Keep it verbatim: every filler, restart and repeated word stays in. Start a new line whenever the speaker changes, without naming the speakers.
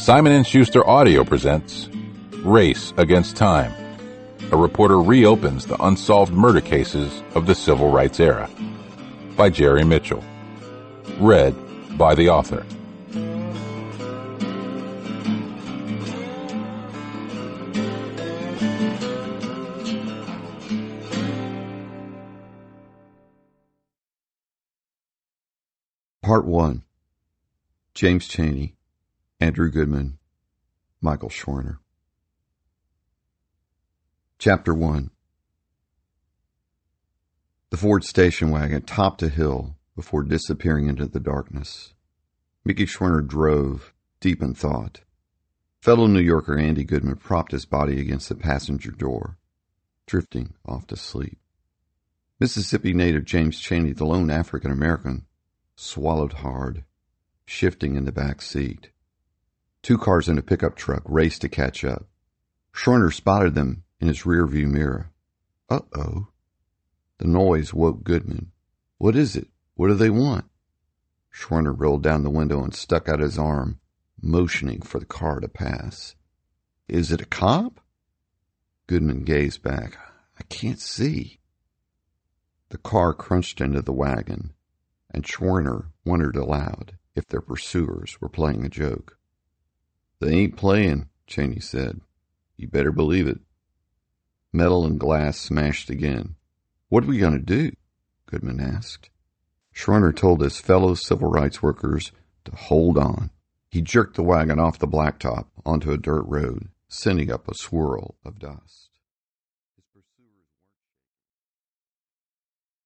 Simon and Schuster Audio presents Race Against Time. A reporter reopens the unsolved murder cases of the Civil Rights era. By Jerry Mitchell. Read by the author.
Part one. James Chaney, Andrew Goodman, Michael Schwerner. Chapter one. The Ford station wagon topped a hill before disappearing into the darkness. Mickey Schwerner drove, deep in thought. Fellow New Yorker Andy Goodman propped his body against the passenger door, drifting off to sleep. Mississippi native James Chaney, the lone African-American, swallowed hard, shifting in the back seat. Two cars and a pickup truck raced to catch up. Schwerner spotted them in his rearview mirror. Uh-oh. The noise woke Goodman. What is it? What do they want? Schwerner rolled down the window and stuck out his arm, motioning for the car to pass. Is it a cop? Goodman gazed back. I can't see. The car crunched into the wagon, and Schwerner wondered aloud if their pursuers were playing a joke. They ain't playing, Chaney said. You better believe it. Metal and glass smashed again. What are we going to do? Goodman asked. Schwerner told his fellow civil rights workers to hold on. He jerked the wagon off the blacktop onto a dirt road, sending up a swirl of dust.